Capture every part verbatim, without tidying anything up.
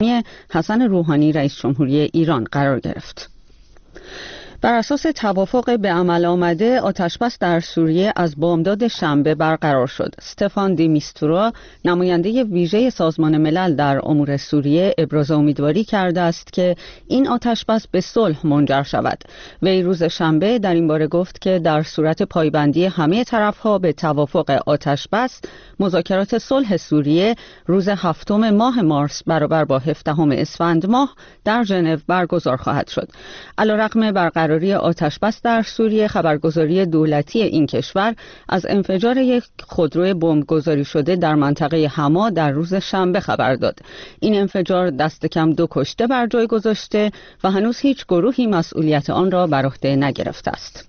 حسن روحانی رئیس جمهوری ایران قرار گرفت. بر اساس توافق به عمل آمده، آتشبس در سوریه از بامداد شنبه برقرار شد. استفان دی میستورا، نماینده ویژه سازمان ملل در امور سوریه، ابراز امیدواری کرده است که این آتشبس به صلح منجر شود. وی روز شنبه در این باره گفت که در صورت پایبندی همه طرف‌ها به توافق آتشبس، مذاکرات صلح سوریه روز هفتم ماه مارس برابر با هفدهم اسفند ماه در ژنو برگزار خواهد شد. علیرغم برقراری آتشبس در سوریه، خبرگزاری دولتی این کشور از انفجار یک خودرو بمبگذاری شده در منطقه حما در روز شنبه خبر داد. این انفجار دست کم دو کشته بر جای گذاشته و هنوز هیچ گروهی مسئولیت آن را بر عهده نگرفته است.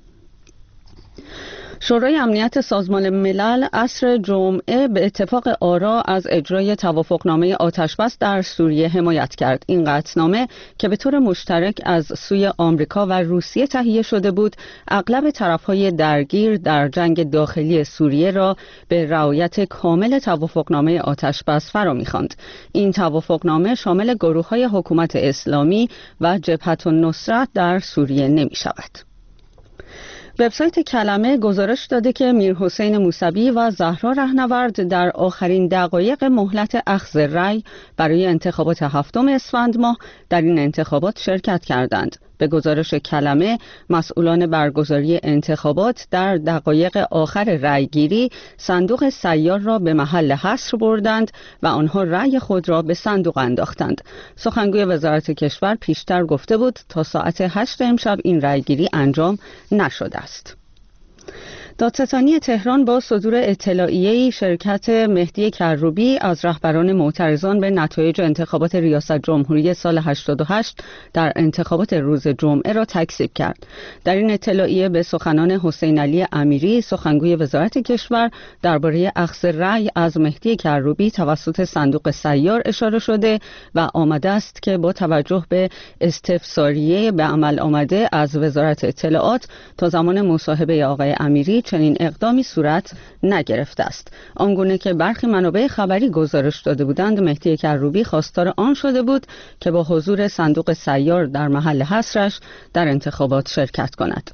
شورای امنیت سازمان ملل عصر جمعه به اتفاق آرا از اجرای توافقنامه آتشبس در سوریه حمایت کرد. این قطعنامه که به طور مشترک از سوی آمریکا و روسیه تهیه شده بود، اغلب طرف‌های درگیر در جنگ داخلی سوریه را به رعایت کامل توافقنامه آتشبس فرا می‌خواند. این توافقنامه شامل گروه‌های حکومت اسلامی و جبهة النصرت در سوریه نمی‌شود. وبسایت کلمه گزارش داده که میرحسین موسوی و زهرا رهنورد در آخرین دقایق مهلت اخذ رأی برای انتخابات هفتم اسفند ماه در این انتخابات شرکت کردند. به گزارش کلمه، مسئولان برگزاری انتخابات در دقایق آخر رأیگیری صندوق سیار را به محل حصر بردند و آنها رأی خود را به صندوق انداختند. سخنگوی وزارت کشور پیشتر گفته بود تا ساعت هشت امشب این رأیگیری انجام نشده است. دادستانی تهران با صدور اطلاعیه‌ای شرکت مهدی کروبی از رهبران معترضان به نتایج انتخابات ریاست جمهوری سال هشتاد و هشت در انتخابات روز جمعه را تکذیب کرد. در این اطلاعیه به سخنان حسین علی امیری، سخنگوی وزارت کشور، درباره اخذ رأی از مهدی کروبی توسط صندوق سیار اشاره شده و آمده است که با توجه به استفساریه به عمل آمده از وزارت اطلاعات تا زمان مصاحبه آقای امیری چنین اقدامی صورت نگرفته است. آنگونه که برخی منابع خبری گزارش داده بودند، مهدی کروبی خواستار آن شده بود که با حضور صندوق سیار در محل حصرش در انتخابات شرکت کند.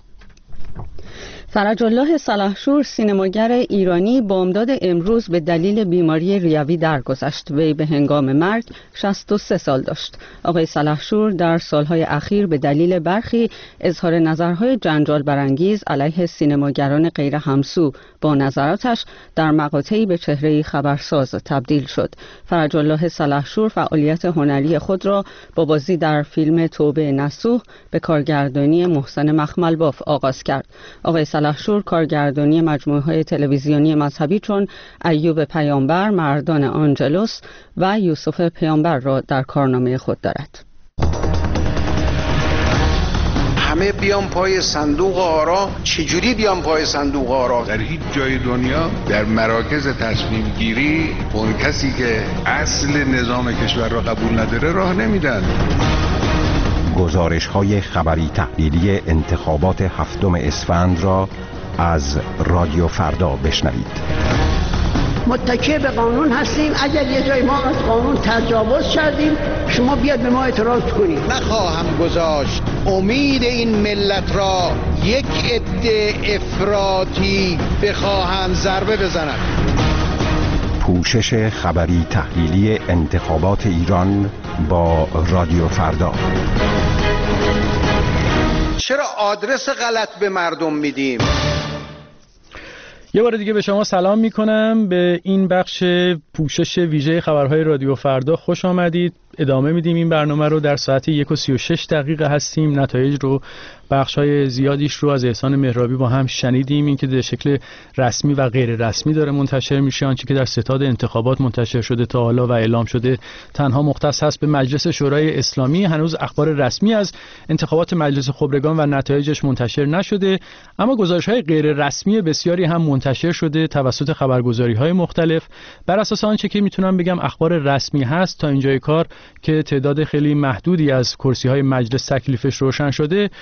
فرج الله سلحشور، سینماگر ایرانی، بامداد امروز به دلیل بیماری ریوی درگذشت. وی به هنگام مرگ شصت و سه سال داشت. آقای سلحشور در سالهای اخیر به دلیل برخی اظهار نظرهای جنجال برانگیز علیه سینماگران غیر همسو با نظراتش در مقاطعی به چهره خبرساز تبدیل شد. فرج الله سلحشور فعالیت هنری خود را با بازی در فیلم توبه نصوح به کارگردانی محسن مخملباف آغاز کرد. آقای سلحشور کارگردانی مجموعه‌های تلویزیونی مذهبی چون ایوب پیامبر، مردان آنجلوس و یوسف پیامبر را در کارنامه خود دارد. همه بیان پای صندوق آرا. چجوری بیان پای صندوق آرا؟ در هیچ جای دنیا در مراکز تصمیم گیری اون کسی که اصل نظام کشور را قبول نداره راه نمیدن. گزارش های خبری تحلیلی انتخابات هفتم اسفند را از رادیو فردا بشنوید. متکی به قانون هستیم. اگر یه جای ما از قانون تجاوز کردیم، شما بیاد به ما اعتراض کنید. نخواهم گذاشت امید این ملت را یک عده افراطی بخواهند ضربه بزنند. پوشش خبری تحلیلی انتخابات ایران با رادیو فردا. چرا آدرس غلط به مردم میدیم؟ یه بار دیگه به شما سلام میکنم. به این بخش پوشش ویژه خبرهای رادیو فردا خوش آمدید. ادامه میدیم این برنامه رو. در ساعت یک و سی و شش دقیقه هستیم. نتایج رو، بخش‌های زیادیش رو از احسان مهرابی با هم شنیدیم. این که به شکل رسمی و غیر رسمی داره منتشر میشه. آنچه که در ستاد انتخابات منتشر شده تا حالا و اعلام شده تنها مختص هست به مجلس شورای اسلامی. هنوز اخبار رسمی از انتخابات مجلس خبرگان و نتایجش منتشر نشده، اما گزارش‌های غیر رسمی بسیاری هم منتشر شده توسط خبرگزاری‌های مختلف. بر اساس آنچه که میتونم بگم اخبار رسمی هست تا اینجای کار که تعداد خیلی محدودی از کرسی‌های مجلس تکلیفش روشن شده،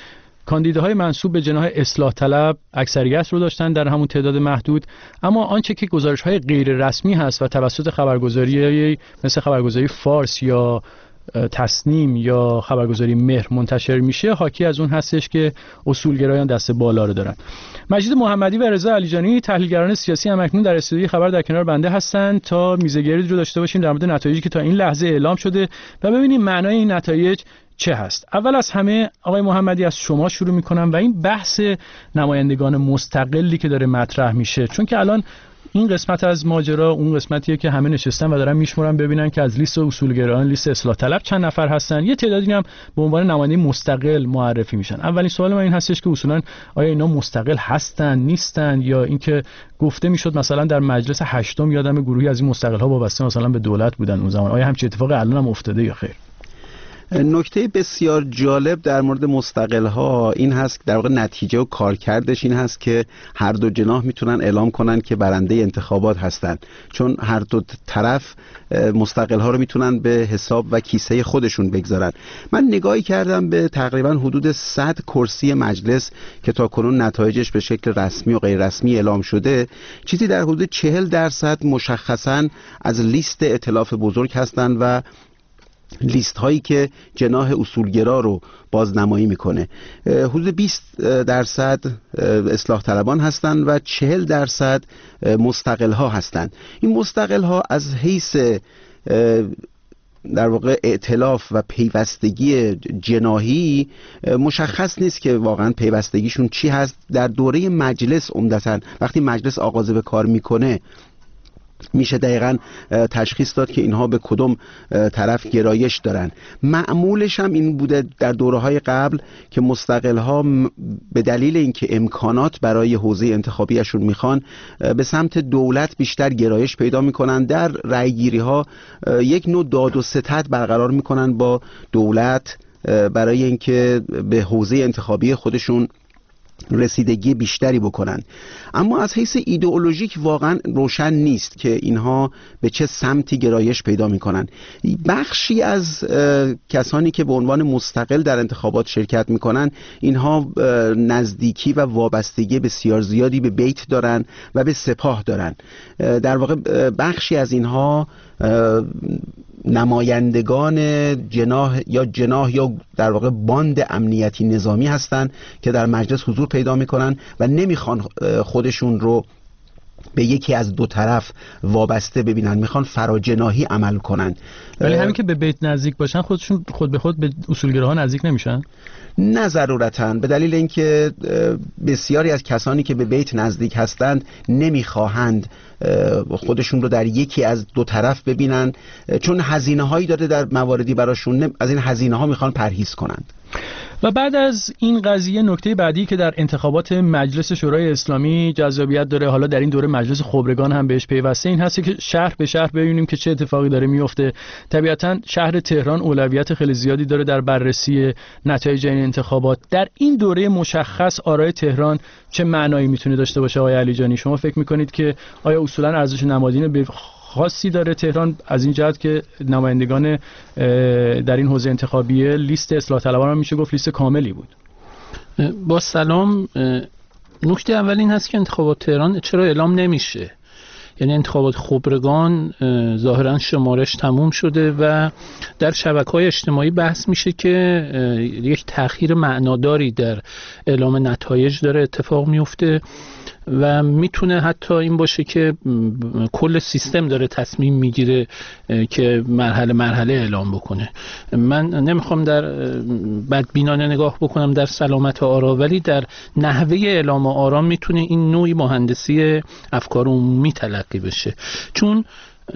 کاندیداهای منسوب به جناح اصلاح طلب اکثریت رو داشتن در همون تعداد محدود، اما آنچه که گزارش‌های غیر رسمی هست و توسط خبرگزاری مثل خبرگزاری فارس یا تصنیم یا خبرگزاری مهر منتشر میشه حاکی از اون هستش که اصولگرایان دست بالا رو دارن. مجید محمدی و رضا علیجانی تحلیلگران سیاسی هم اکنون در استودیوی خبر در کنار بنده هستند تا میزگردی رو داشته باشیم در مورد نتایجی که تا این لحظه اعلام شده و ببینیم معنای این نتایج چه هست. اول از همه آقای محمدی از شما شروع میکنم و این بحث نمایندگان مستقلی که داره مطرح میشه، چون که الان این قسمت از ماجرا اون قسمتیه که همه نشستن و دارن میشمرن ببینن که از لیست اصولگرایان، لیست اصلاح طلب چند نفر هستن، یه تعدادی هم به عنوان نماینده مستقل معرفی میشن. اولین سوال من این هستش که اصولا آیا اینا مستقل هستن نیستن، یا اینکه گفته میشد مثلا در مجلس هشتم یادم گروهی از این مستقل ها وابسته مثلا به دولت بودن اون زمان، آیا همچین اتفاقی الان هم افتاده یا خیر؟ نکته بسیار جالب در مورد مستقل ها این هست که در واقع نتیجه و کارکردش این هست که هر دو جناح میتونن اعلام کنن که برنده انتخابات هستن، چون هر دو طرف مستقل ها رو میتونن به حساب و کیسه خودشون بگذارن. من نگاهی کردم به تقریبا حدود صد کرسی مجلس که تا کنون نتایجش به شکل رسمی و غیر رسمی اعلام شده، چیزی در حدود چهل درصد مشخصا از لیست ائتلاف بزرگ هستن و لیست هایی که جناح اصولگرا رو بازنمایی میکنه. حدود بیست درصد اصلاح طلبان هستند و چهل درصد مستقل ها هستند. این مستقل ها از حیث در واقع ائتلاف و پیوستگی جناحی مشخص نیست که واقعا پیوستگیشون چی هست. در دوره مجلس عمدتاً وقتی مجلس آغاز به کار میکنه میشه دقیقاً تشخیص داد که اینها به کدوم طرف گرایش دارن. معمولش هم این بوده در دوره‌های قبل که مستقل‌ها به دلیل اینکه امکانات برای حوزه انتخابیشون میخوان به سمت دولت بیشتر گرایش پیدا میکنن، در رأی‌گیری‌ها یک نوع داد و ستد برقرار میکنن با دولت برای اینکه به حوزه انتخابی خودشون رسیدگی بیشتری بکنن. اما از حیث ایدئولوژیک واقعا روشن نیست که اینها به چه سمتی گرایش پیدا میکنن. بخشی از کسانی که به عنوان مستقل در انتخابات شرکت میکنن اینها نزدیکی و وابستگی بسیار زیادی به بیت دارن و به سپاه دارن. در واقع بخشی از اینها نمایندگان جناح یا جناح یا در واقع باند امنیتی نظامی هستند که در مجلس حضور پیدا میکنن و نمیخوان خودشون رو به یکی از دو طرف وابسته ببینن، میخوان فراجناحی عمل کنن. ولی همین که به بیت نزدیک باشن خودشون خود به خود به اصولگراها نزدیک نمیشن؟ نه ضرورتاً، به دلیل اینکه بسیاری از کسانی که به بیت نزدیک هستند نمیخواهند خودشون رو در یکی از دو طرف ببینن، چون هزینه هایی داده در مواردی براشون، از این هزینه ها میخوان پرهیز کنند. و بعد از این قضیه نکته بعدی که در انتخابات مجلس شورای اسلامی جذابیت داره، حالا در این دوره مجلس خبرگان هم بهش پیوسته، این هست که شهر به شهر ببینیم که چه اتفاقی داره میفته. طبیعتا شهر تهران اولویت خیلی زیادی داره در بررسی نتایج این انتخابات. در این دوره مشخص آرای تهران چه معنایی میتونه داشته باشه آقای علیجانی؟ شما فکر میکنید که آیا اصولا ارزش نمادین به خاصی داره تهران از این جهت که نمایندگان در این حوزه انتخابی لیست اصلاح طلبان هم میشه گفت لیست کاملی بود؟ با سلام، نکته اول این هست که انتخابات تهران چرا اعلام نمیشه؟ یعنی انتخابات خبرگان ظاهرا شمارش تموم شده و در شبکه‌های اجتماعی بحث میشه که یک تأخیر معناداری در اعلام نتایج داره اتفاق میفته و میتونه حتی این باشه که کل سیستم داره تصمیم میگیره که مرحله مرحله اعلام بکنه. من نمیخوام در بدبینانه نگاه بکنم در سلامت آرا، ولی در نحوه اعلام آرا میتونه این نوعی مهندسی افکار عمومی تلقی بشه، چون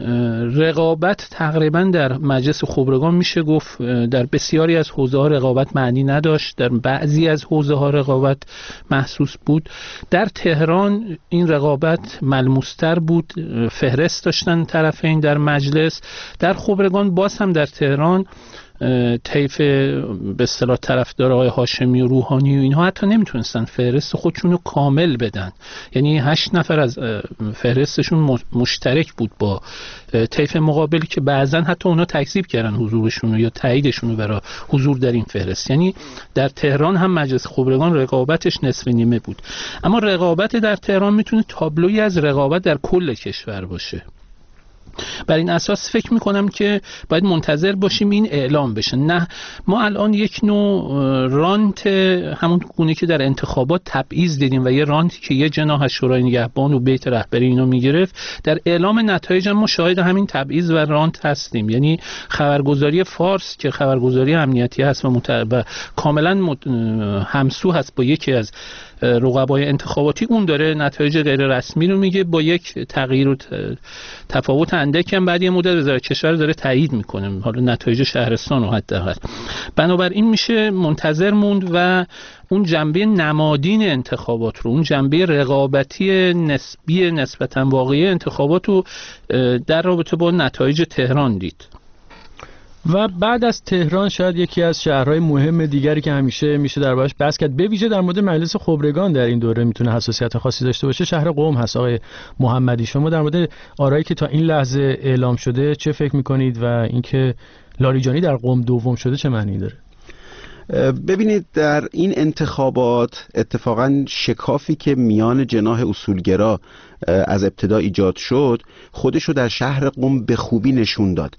رقابت تقریبا در مجلس خبرگان میشه گفت در بسیاری از حوزه ها رقابت معنی نداشت، در بعضی از حوزه ها رقابت محسوس بود. در تهران این رقابت ملموستر بود، فهرست داشتن طرفین در مجلس. در خبرگان باز هم در تهران طیف به اصطلاح طرفدار آقای هاشمی و روحانی و اینها حتی نمیتونستن فهرست خودشون رو کامل بدن، یعنی هشت نفر از فهرستشون مشترک بود با طیف مقابلی که بعضا حتی اونا تکذیب کردن حضورشون رو یا تاییدشون رو برای حضور در این فهرست. یعنی در تهران هم مجلس خبرگان رقابتش نصف نیمه بود. اما رقابت در تهران میتونه تابلویی از رقابت در کل کشور باشه. بر این اساس فکر میکنم که باید منتظر باشیم این اعلام بشه. نه ما الان یک نوع رانت همون گونه که در انتخابات تبعیض دیدیم و یه رانتی که یه جناح از شورای نگهبان و بیت رهبری اینو میگرفت، در اعلام نتایج ما شاهد همین تبعیض و رانت هستیم. یعنی خبرگزاری فارس که خبرگزاری امنیتی هست و, مت... و کاملا مت... همسو هست با یکی از رقبای انتخاباتی، اون داره نتایج غیر رسمی رو میگه با یک تغییر و تفاوت اندک هم بعد یه مدت وزارت کشور داره تایید میکنه، حالا نتایج شهرستان رو حداقل. بنابراین میشه منتظر موند و اون جنبه نمادین انتخابات رو، اون جنبه رقابتی نسبی نسبتا واقعی انتخابات رو در رابطه با نتایج تهران دید. و بعد از تهران شاید یکی از شهرهای مهم دیگری که همیشه میشه دربارش بحث کرد، به ویژه در مورد مجلس خبرگان در این دوره میتونه حساسیت خاصی داشته باشه، شهر قم هست. آقای محمدی، شما در مورد آرایی که تا این لحظه اعلام شده چه فکر میکنید و اینکه لاریجانی در قم دوم شده چه معنی داره؟ ببینید، در این انتخابات اتفاقا شکافی که میان جناح اصولگرا از ابتدا ایجاد شد خودشو در شهر قم به خوبی نشون داد.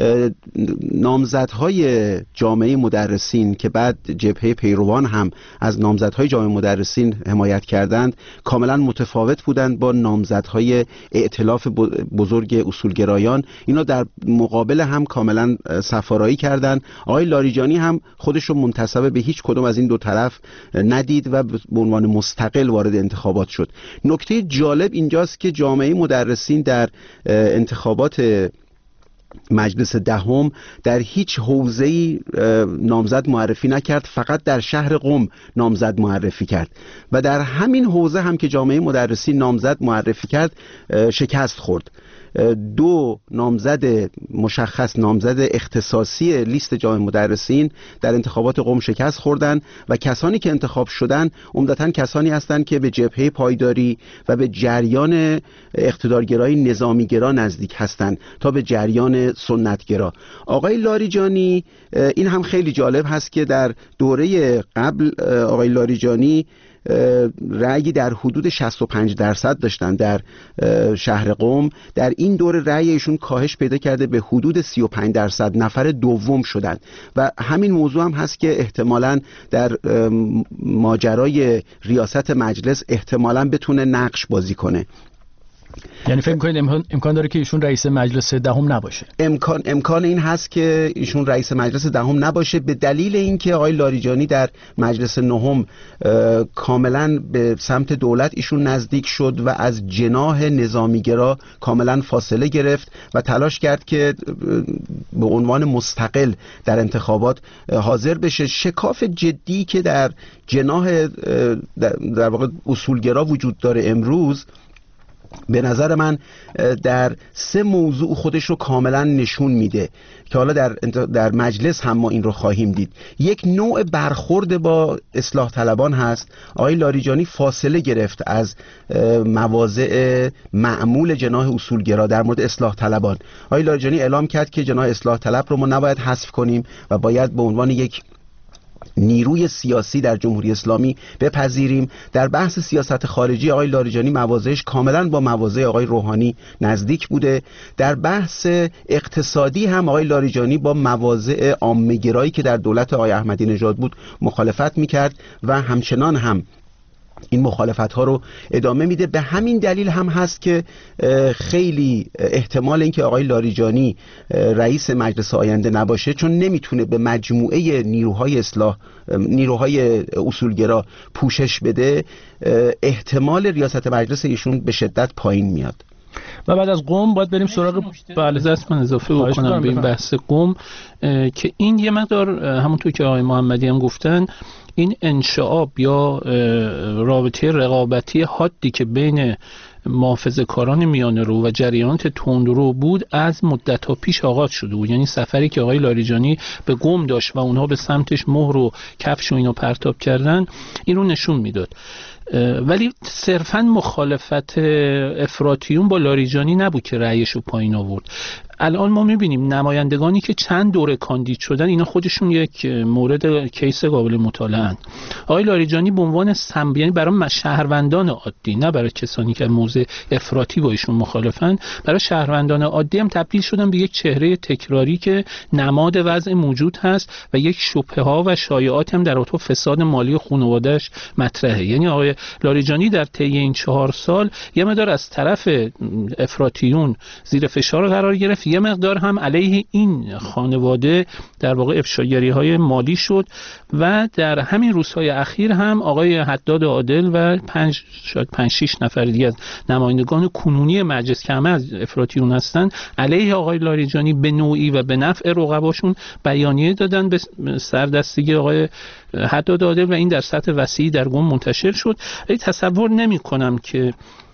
نامزدهای جامعه مدرسین که بعد جبهه پیروان هم از نامزدهای جامعه مدرسین حمایت کردند کاملا متفاوت بودند با نامزدهای ائتلاف بزرگ اصولگرایان. اینا در مقابل هم کاملا صفارایی کردند. آقای لاریجانی هم خودشو منتسب به هیچ کدوم از این دو طرف ندید و به عنوان مستقل وارد انتخابات شد. نکته جالب اینجاست که جامعه مدرسین در انتخابات مجلس دهم در هیچ حوزه‌ای نامزد معرفی نکرد، فقط در شهر قم نامزد معرفی کرد و در همین حوزه هم که جامعه مدرسین نامزد معرفی کرد شکست خورد. دو نامزد مشخص، نامزد اختصاصی لیست جامعه مدرسین در انتخابات قم شکست خوردن و کسانی که انتخاب شدن عمدتاً کسانی هستند که به جبهه پایداری و به جریان اقتدارگرای نظامیگرا نزدیک هستند تا به جریان سنتگرا. آقای لاریجانی، این هم خیلی جالب هست که در دوره قبل آقای لاریجانی رأی در حدود شصت و پنج درصد داشتن در شهر قم. در این دوره رأی ایشون کاهش پیدا کرده به حدود سی و پنج درصد، نفر دوم شدن و همین موضوع هم هست که احتمالاً در ماجرای ریاست مجلس احتمالاً بتونه نقش بازی کنه. یعنی فکر می‌کنید امکان امکان داره که ایشون رئیس مجلس دهم نباشه؟ امکان امکان این هست که ایشون رئیس مجلس دهم نباشه به دلیل اینکه آقای لاریجانی در مجلس نهم کاملا به سمت دولت ایشون نزدیک شد و از جناح نظامیگرا کاملا فاصله گرفت و تلاش کرد که به عنوان مستقل در انتخابات حاضر بشه. شکاف جدی که در جناح در واقع اصولگرا وجود داره امروز به نظر من در سه موضوع خودش رو کاملا نشون میده که حالا در در مجلس هم ما این رو خواهیم دید. یک نوع برخورد با اصلاح طلبان هست. آقای لاریجانی فاصله گرفت از مواضع معمول جناح اصولگرا در مورد اصلاح طلبان. آقای لاریجانی اعلام کرد که جناح اصلاح طلب رو ما نباید حذف کنیم و باید به عنوان یک نیروی سیاسی در جمهوری اسلامی بپذیریم. در بحث سیاست خارجی آقای لاریجانی مواضعش کاملا با مواضع آقای روحانی نزدیک بوده. در بحث اقتصادی هم آقای لاریجانی با مواضع عامه‌گرایی که در دولت آقای احمدی نژاد بود مخالفت میکرد و همچنان هم این مخالفت ها رو ادامه میده. به همین دلیل هم هست که خیلی احتمال اینکه آقای لاریجانی رئیس مجلس آینده نباشه، چون نمیتونه به مجموعه نیروهای اصلاح نیروهای اصولگرا پوشش بده، احتمال ریاست مجلس ایشون به شدت پایین میاد. و بعد از قم باید بریم سراغ بله دست من اضافه بکنم به این بحث قم که این یه مقدار همونطور که آقای محمدی هم گفتن این انشعاب یا رابطه رقابتی حادی که بین محافظه‌کاران میانه رو و جریانات تندرو بود از مدت‌ها پیش آغاز شده بود. یعنی سفری که آقای لاریجانی به قم داشت و اونها به سمتش مهر و کفش و اینو پرتاب کردن این رو نشون میداد. ولی صرفاً مخالفت افراطیون با لاریجانی نبود که رأیش رو پایین آورد. الان ما میبینیم نمایندگانی که چند دوره کاندید شدن اینا خودشون یک مورد کیس قابل مطالعه. آقای لاریجانی به عنوان سمبل، یعنی برای شهروندان عادی، نه برای کسانی که موضع افراطی با ایشون مخالفن، برای شهروندان عادی هم تبدیل شدن به یک چهره تکراری که نماد وضع موجود هست و یک شبهه ها و شایعات هم در رابطه فساد مالی خانواده‌اش مطرحه. یعنی آقای لاریجانی در طی این چهار سال یه مقدار از طرف افراطیون زیر فشار قرار گرفت، یه مقدار هم علیه این خانواده در واقع افشاگری‌های مالی شد و در همین روزهای اخیر هم آقای حداد عادل و پنج شاید پنج شش نفر دیگه از نمایندگان کنونی مجلس که همه از افراطیون هستن علیه آقای لاریجانی به نوعی و به نفع رقباشون بیانیه دادن به سردستگی آقای حداد عادل و این در سطح وسیعی در قم منتشر شد. ولی تصور نمی‌کنم که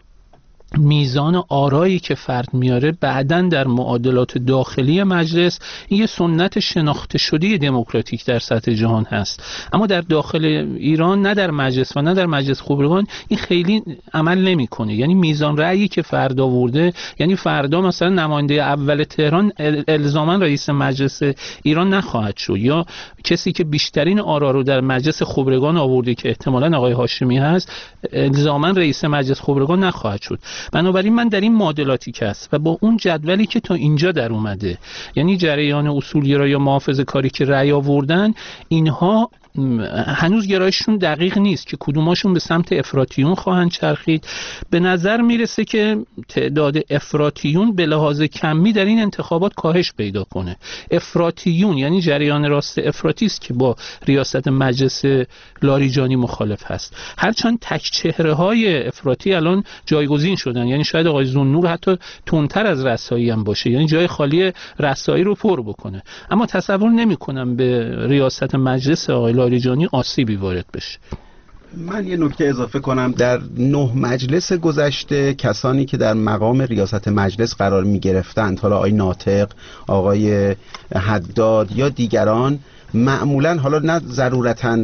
میزان آرایی که فرد میاره بعداً در معادلات داخلی مجلس، این یه سنت شناخته شده دموکراتیک در سطح جهان هست، اما در داخل ایران نه در مجلس و نه در مجلس خبرگان این خیلی عمل نمیکنه. یعنی میزان رأیی که فرد آورده، یعنی فردا مثلا نماینده اول تهران الزاما رئیس مجلس ایران نخواهد شد، یا کسی که بیشترین آرا رو در مجلس خبرگان آورده که احتمالاً آقای هاشمی هست الزاما رئیس مجلس خبرگان نخواهد شد. بنابراین من در این معادلاتی که هست و با اون جدولی که تا اینجا در اومده، یعنی جریان اصولگرا یا محافظه‌کاری که رأی آوردن، اینها هنوز گرایششون دقیق نیست که کدوماشون به سمت افراطیون خواهند چرخید. به نظر میرسه که تعداد افراطیون به لحاظ کمی در این انتخابات کاهش پیدا کنه. افراطیون یعنی جریان راست افراطی است که با ریاست مجلس لاریجانی مخالف هست، هرچند تک چهره های افراطی الان جایگزین شدن. یعنی شاید آقای ذوالنور حتی تندتر از رسایی هم باشه، یعنی جای خالی رسایی رو پر بکنه، اما تصور نمی کنم به ریاست مجلس آقای لاریجانی آسیبی وارد بشه. من یه نکته اضافه کنم. در نه مجلس گذشته کسانی که در مقام ریاست مجلس قرار می گرفتند، حالا آقای ناطق، آقای حداد یا دیگران، معمولا حالا نه ضرورتاً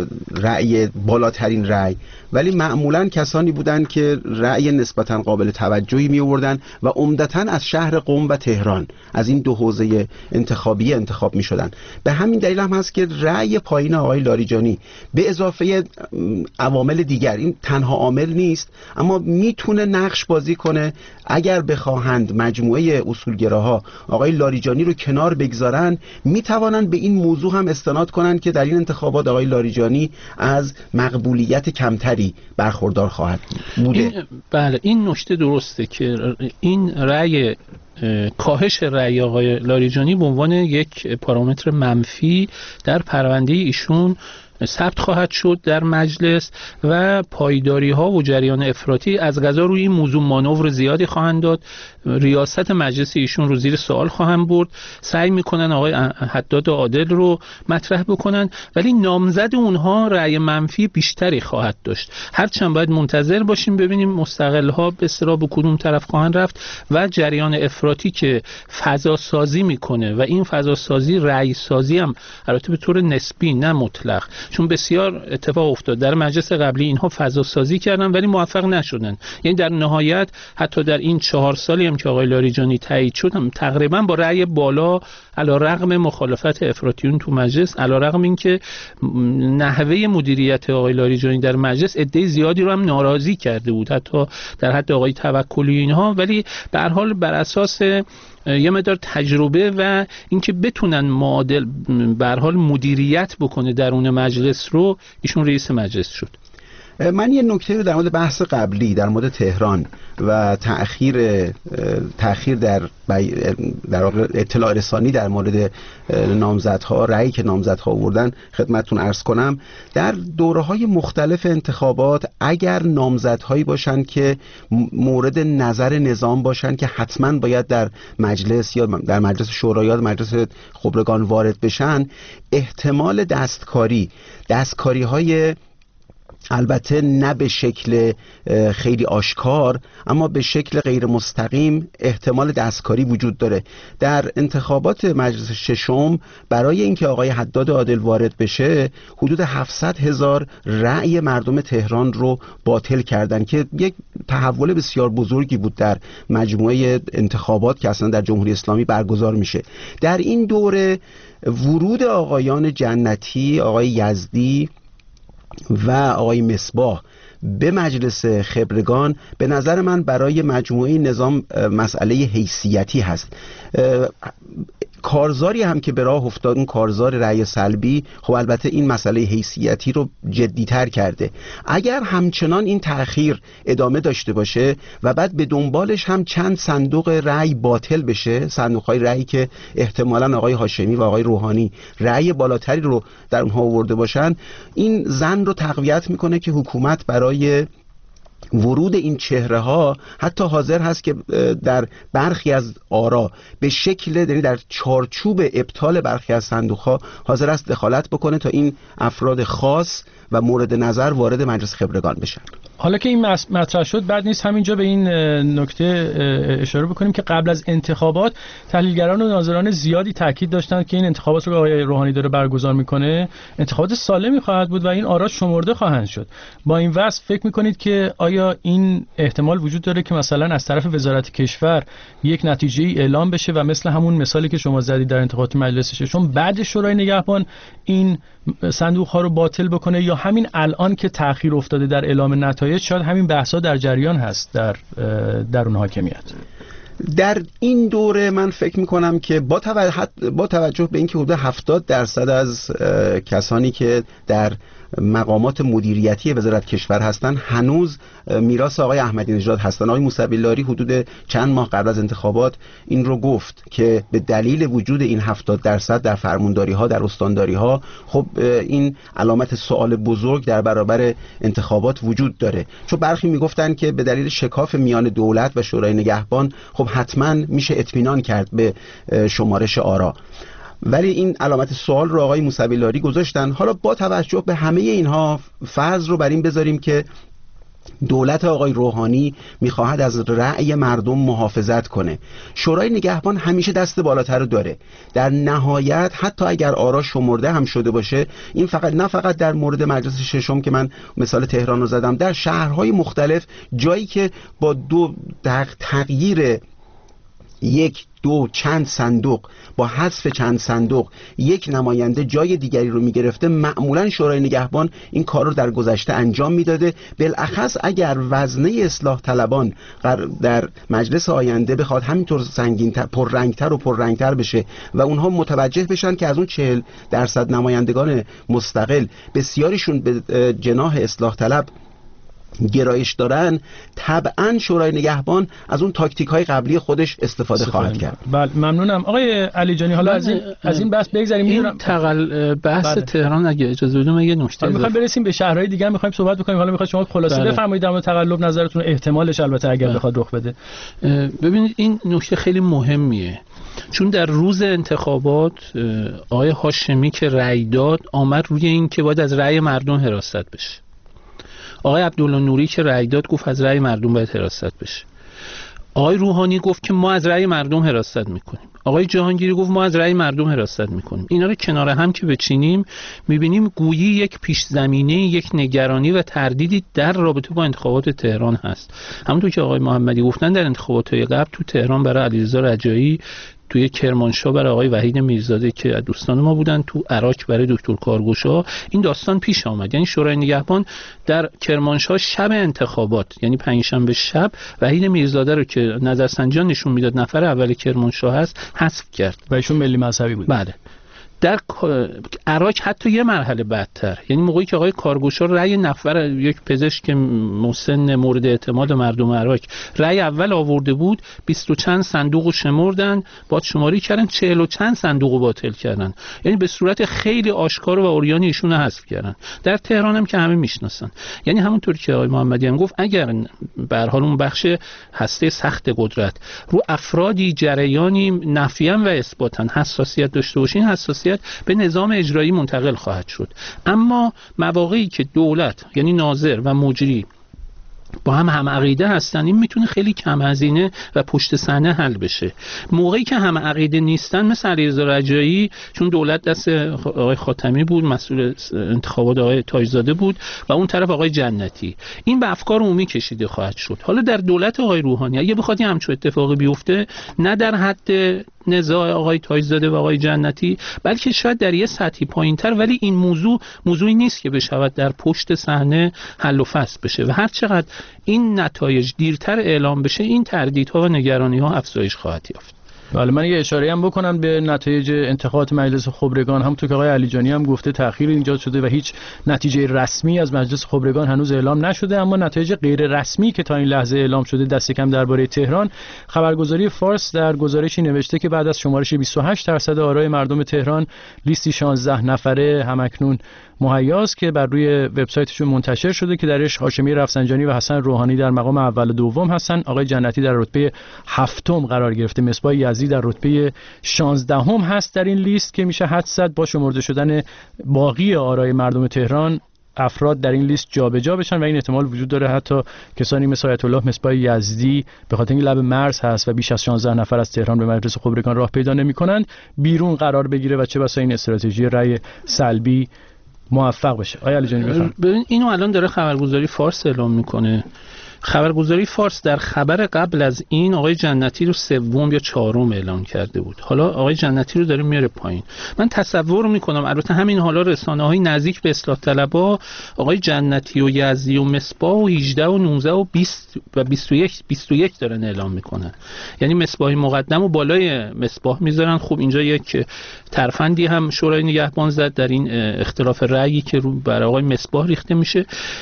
رأی بالاترین رأی، ولی معمولا کسانی بودند که رأی نسبتاً قابل توجهی می آوردند و عمدتاً از شهر قم و تهران، از این دو حوزه انتخابی انتخاب می شدند. به همین دلیل هم هست که رأی پایین آقای لاریجانی به اضافه عوامل دیگر، این تنها عامل نیست، اما میتونه نقش بازی کنه اگر بخواهند مجموعه اصولگراها آقای لاریجانی رو کنار بگذارن، میتوانند به این موضوع هم استناد کنند که در این انتخابات آقای لاریجانی از مقبولیت کمتری برخوردار خواهد بوده. این بله، این نکته درسته که این رأی کاهش رأی آقای لاریجانی به عنوان یک پارامتر منفی در پرونده ایشون ثبت خواهد شد در مجلس و پایداری ها و جریان افراطی از قضا روی این موضوع مانور زیادی خواهند داد. ریاست مجلس ایشون رو زیر سوال خواهند برد، سعی میکنن آقای حداد عادل رو مطرح بکنن، ولی نامزد اونها رأی منفی بیشتری خواهد داشت. هرچند باید منتظر باشیم ببینیم مستقل ها به اصطلاح به کدوم طرف خواهند رفت و جریان افراطی که فضا سازی میکنه و این فضا سازی رأی سازی هم البته به طور نسبی نه مطلق، چون بسیار اتفاق افتاد در مجلس قبلی اینها فضا سازی کردن ولی موفق نشدن. یعنی در نهایت حتی در این چهار سالی هم که آقای لاریجانی تایید شد هم تقریبا با رأی بالا علی رغم مخالفت افراطیون تو مجلس، علی رغم اینکه نحوه مدیریت آقای لاریجانی در مجلس عده زیادی رو هم ناراضی کرده بود، حتی در حد آقای توکلی اینها، ولی به هر حال بر اساس یه مقدار تجربه و اینکه بتونن معادل به هر حال مدیریت بکنه درون مجلس رو، ایشون رئیس مجلس شد. من یه نکته رو در مورد بحث قبلی در مورد تهران و تأخیر تأخیر در در اطلاع رسانی در مورد نامزدها، رأیی که نامزدها آوردن خدمتتون عرض کنم. در دوره‌های مختلف انتخابات اگر نامزدهایی باشن که مورد نظر نظام باشن که حتما باید در مجلس یا در مجلس شورا یا مجلس خبرگان وارد بشن، احتمال دستکاری دستکاری‌های البته نه به شکل خیلی آشکار، اما به شکل غیر مستقیم احتمال دستکاری وجود داره. در انتخابات مجلس ششم برای اینکه آقای حداد عادل وارد بشه حدود هفتصد هزار رأی مردم تهران رو باطل کردن که یک تحول بسیار بزرگی بود در مجموعه انتخابات که اصلا در جمهوری اسلامی برگزار میشه. در این دوره ورود آقایان جنتی، آقای یزدی و آقای مصباح به مجلس خبرگان به نظر من برای مجموعه نظام مسئله حیثیتی هست. کارزاری هم که به راه افتاد، اون کارزار رأی سلبی، خب البته این مسئله حیثیتی رو جدی‌تر کرده. اگر همچنان این تأخیر ادامه داشته باشه و بعد به دنبالش هم چند صندوق رأی باطل بشه، صندوق‌های رأی که احتمالاً آقای هاشمی و آقای روحانی رأی بالاتری رو در اونها آورده باشن، این ظن رو تقویت میکنه که حکومت برای ورود این چهره ها حتی حاضر هست که در برخی از آرا به شکل، یعنی در چارچوب ابطال برخی از صندوق ها حاضر است دخالت بکنه تا این افراد خاص و مورد نظر وارد مجلس خبرگان بشن. حالا که این مطرح شد، بعد نیست همینجا به این نکته اشاره بکنیم که قبل از انتخابات تحلیلگران و ناظران زیادی تاکید داشتند که این انتخابات رو که آقای روحانی داره برگزار میکنه انتخابات سالمی خواهد بود و این آرا شمرده خواهند شد. با این وصف فکر میکنید که آیا این احتمال وجود داره که مثلا از طرف وزارت کشور یک نتیجه ای اعلام بشه و مثل همون مثالی که شما زدید در انتخابات مجلس ششم بعد شورای نگهبان این صندوق ها رو باطل بکنه، یا همین الان که تأخیر افتاده در اعلام نتایج شاید همین بحثا در جریان هست در درون حاکمیت؟ در این دوره من فکر میکنم که با توجه, با توجه به اینکه حدود هفتاد درصد از کسانی که در مقامات مدیریتی وزارت کشور هستن هنوز میراث آقای احمدی نژاد هستن. آقای موسوی لاری حدود چند ماه قبل از انتخابات این رو گفت که به دلیل وجود این هفتاد درصد در فرمانداری ها، در استانداری ها، خب این علامت سوال بزرگ در برابر انتخابات وجود داره. چون برخی میگفتن که به دلیل شکاف میان دولت و شورای نگهبان خب حتما میشه اطمینان کرد به شمارش آرا، ولی این علامت سوال رو آقای موسوی لاری گذاشتن. حالا با توجه به همه اینها فرض رو بر این بذاریم که دولت آقای روحانی میخواهد از رأی مردم محافظت کنه. شورای نگهبان همیشه دست بالاتر رو داره. در نهایت حتی اگر آرا شمرده هم شده باشه، این فقط نه فقط در مورد مجلس ششم که من مثال تهران رو زدم، در شهرهای مختلف جایی که با دو تغییر یک دو چند صندوق، با حذف چند صندوق یک نماینده جای دیگری رو میگرفته، معمولا شورای نگهبان این کار رو در گذشته انجام میداده. بالاخص اگر وزنه اصلاح طلبان در مجلس آینده بخواد همینطور سنگین‌تر، پررنگتر و پررنگتر بشه و اونها متوجه بشن که از اون چهل درصد نمایندگان مستقل بسیاریشون به جناح اصلاح طلب گرایش دارن، طبعا شورای نگهبان از اون تاکتیک های قبلی خودش استفاده خواهد کرد. بله ممنونم آقای علی جانی. حالا از این از این بحث بگذریم. این تقل بحث بله. تهران اگه اجازه بدید یه نکته میخوایم برسیم به شهرهای دیگه، میخوایم صحبت بکنیم. حالا میخواد شما خلاصه بله. بفرمایید در مورد تقلب نظرتون، احتمالش البته اگر بله. بخواد رخ بده. ببینید این نکته خیلی مهمیه، چون در روز انتخابات آقای هاشمی که رأی داد آمد روی این که باید از رأی مردم حراست بشه. آقای عبدالله نوری که رأی داد گفت از رأی مردم باید حراست بشه. آقای روحانی گفت که ما از رأی مردم حراست میکنیم. آقای جهانگیری گفت ما از رأی مردم حراست میکنیم. اینا رو کنار هم که بچینیم میبینیم گویی یک پیش زمینه، یک نگرانی و تردیدی در رابطه با انتخابات تهران هست. همونطور که آقای محمدی گفتن در انتخابات قبل تو تهران برای علیرضا رجایی، توی کرمانشاه برای آقای وحید میرزاده که دوستان ما بودن، تو عراق برای دکتر کارگوشا این داستان پیش آمد. یعنی شورای نگهبان در کرمانشاه شب انتخابات، یعنی پنجشنبه شب، وحید میرزاده رو که نظرسنجیان نشون میداد نفر اول کرمانشاه هست حذف کرد و ایشون ملی مذهبی بود. بله. در عراق حتی یه مرحله بدتر، یعنی موقعی که آقای کارگوشا رأی نفر یک پزشک مسن مورد اعتماد مردم عراق رأی اول آورده بود، بیست و چند صندوق رو شمردن، بعد شماری کردن، چهل و چند صندوق رو باطل کردن. یعنی به صورت خیلی آشکار و عریان ایشون رو حذف کردن. در تهران هم که همه میشناسن. یعنی همونطور که آقای محمدی هم گفت، اگر به هر حال اون بخش هسته سخت قدرت رو افرادی، جریانی نفیاً و اثباتاً حساسیت داشته باشین، حساسیت حیثیت به نظام اجرایی منتقل خواهد شد. اما مواقعی که دولت یعنی ناظر و مجری با هم هم عقیده هستن، این میتونه خیلی کم هزینه و پشت صحنه حل بشه. موقعی که هم عقیده نیستن مثل علیرضا رجایی، چون دولت دست آقای خاتمی بود، مسئول انتخابات آقای تاجزاده بود و اون طرف آقای جنتی، این به افکار عمومی کشیده خواهد شد. حالا در دولت آقای روحانی اگه بخواد همچین اتفاقی بیفته، نه در حد نزاع آقای تاجزاده و آقای جنتی، بلکه شاید در یه سطحی پایین‌تر، ولی این موضوع موضوعی نیست که بشود در پشت صحنه حل و فصل بشه و هر چقدر این نتایج دیرتر اعلام بشه، این تردیدها و نگرانی‌ها افزایش خواهد یافت. بله، من یه اشاره هم بکنم به نتایج انتخابات مجلس خبرگان. همونطور که آقای علیجانی هم گفته تأخیر ایجاد شده و هیچ نتیجه رسمی از مجلس خبرگان هنوز اعلام نشده، اما نتایج غیر رسمی که تا این لحظه اعلام شده دست کم درباره تهران، خبرگزاری فارس در گزارشی نوشته که بعد از شمارش بیست و هشت درصد آرای مردم تهران، لیستی شانزده نفره همکنون مهیاست که بر روی وبسایتشون منتشر شده که درش هاشمی رفسنجانی و حسن روحانی در مقام اول و دوم هستن. آقای جنتی در رتبه هفتم قرار گرفته. مصباح یزدی در رتبه شانزدهم هست در این لیست که میشه حدس زد با شمرده شدن باقی آرای مردم تهران افراد در این لیست جابجا بشن و این احتمال وجود داره حتی کسانی مثل آیت الله مصباح یزدی به خاطر اینکه لب مرز هست و بیش از شانزده نفر از تهران به مجلس خبرگان راه پیدا نمی‌کنند بیرون قرار بگیره و چه بسا این استراتژی رأی سلبی موفق بشه. آیا علی جانی بفرمایید. ببین اینو الان داره خبرگزاری فارس اعلام میکنه. خبرگزاری فارس در خبر قبل از این آقای جنتی رو سوم یا چهارم اعلام کرده بود. حالا آقای جنتی رو داره میاره پایین. من تصور میکنم البته همین حالا رسانه‌های نزدیک به اصلاح طلبها آقای جنتی و یزدی و مصباح و هجده و نوزده و بیست و بیست و یک بیست و یک دارن اعلام میکنن. یعنی مصباح مقدم و بالای مصباح میذارن. خب اینجا یک ترفندی هم شورای نگهبان زد در این اختلاف رأیی که رو بر آقای مصباح ریخته میشه.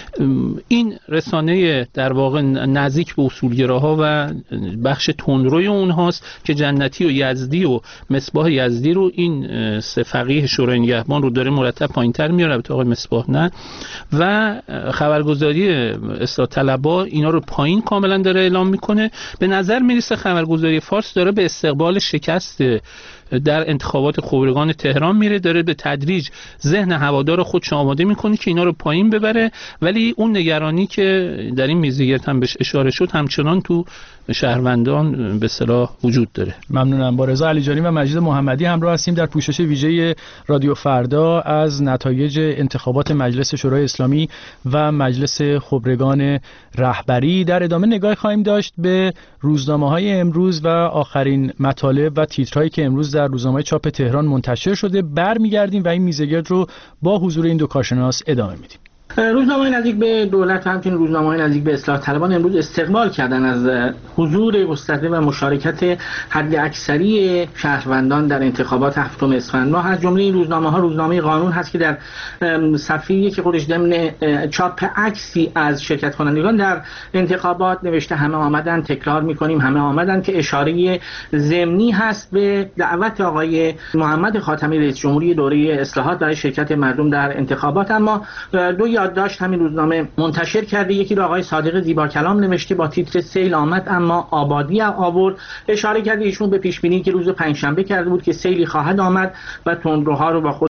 این رسانه در واقع نزدیک به اصولگراها و بخش تندروی اونهاست که جنتی و یزدی و مصباح یزدی رو این سه فقیه شورای نگهبان رو داره مرتب پایین‌تر میاره، البته آقای مصباح نه، و خبرگزاری اصلاح طلبها اینا رو پایین کاملا داره اعلام میکنه. به نظر میرسه خبرگزاری فارس داره به استقبال شکست در انتخابات خبرگان تهران میره، داره به تدریج ذهن هوادار خودش آماده میکنه که اینا رو پایین ببره، ولی اون نگرانی که در این میزگرد هم بهش اشاره شد همچنان تو شهروندان به اصطلاح وجود داره. ممنونم. با رضا علیجانی و مجید محمدی همراه هستیم در پوشش ویژه رادیو فردا از نتایج انتخابات مجلس شورای اسلامی و مجلس خبرگان رهبری. در ادامه نگاه خواهیم داشت به روزنامه‌های امروز و آخرین مطالب و تیترهایی که امروز در روزنامه چاپ تهران منتشر شده. برمیگردیم و این میزگرد رو با حضور این دو کارشناس ادامه میدیم. روزنامه‌های نزدیک به دولت و همچنین روزنامه‌های نزدیک به اصلاح طلبان امروز استقبال کردن از حضور گسترده و مشارکت حداکثری شهروندان در انتخابات هفتم اسفند ماه. از جمله این روزنامه‌ها روزنامه قانون هست که در صفحه‌ای که خودش ضمن چاپ عکسی از شرکت کنندگان در انتخابات نوشته همه آمدن، تکرار می‌کنیم همه آمدن، که اشاره ضمنی هست به دعوت آقای محمد خاتمی رئیس جمهوری دوره اصلاحات برای شرکت مردم در انتخابات. اما دو یادداشت همین روزنامه منتشر کرده. یکی رو آقای صادق زیبا کلام نوشته با تیتر سیل آمد اما آبادی آورد. اشاره کرده ایشون به پیش بینی که روز پنجشنبه کرده بود که سیلی خواهد آمد و تندروها رو با خود